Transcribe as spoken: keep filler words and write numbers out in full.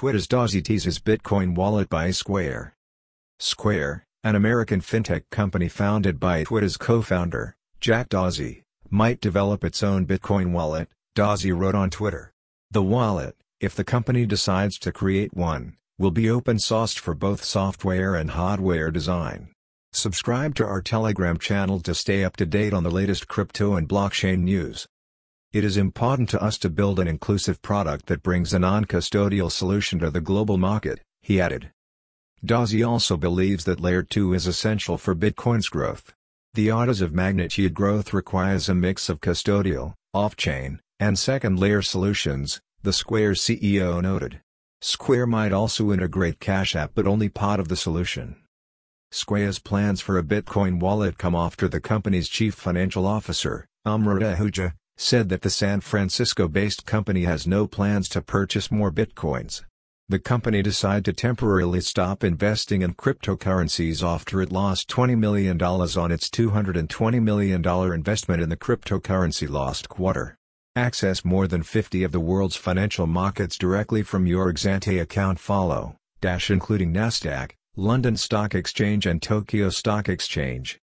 Twitter's Dawsey teases Bitcoin wallet by Square. Square, an American fintech company founded by Twitter's co-founder, Jack Dorsey, might develop its own Bitcoin wallet, Dorsey wrote on Twitter. The wallet, if the company decides to create one, will be open-sourced for both software and hardware design. Subscribe to our Telegram channel to stay up to date on the latest crypto and blockchain news. It is important to us to build an inclusive product that brings a non-custodial solution to the global market, he added. Dorsey also believes that Layer two is essential for Bitcoin's growth. The orders of magnitude growth requires a mix of custodial, off-chain, and second-layer solutions, the Square C E O noted. Square might also integrate Cash App, but only part of the solution. Square's plans for a Bitcoin wallet come after the company's chief financial officer, Amrita Ahuja, said that the San Francisco-based company has no plans to purchase more Bitcoins. The company decided to temporarily stop investing in cryptocurrencies after it lost twenty million dollars on its two hundred twenty million dollars investment in the cryptocurrency last quarter. Access more than fifty of the world's financial markets directly from your Exante account. Follow, dash including Nasdaq, London Stock Exchange and Tokyo Stock Exchange.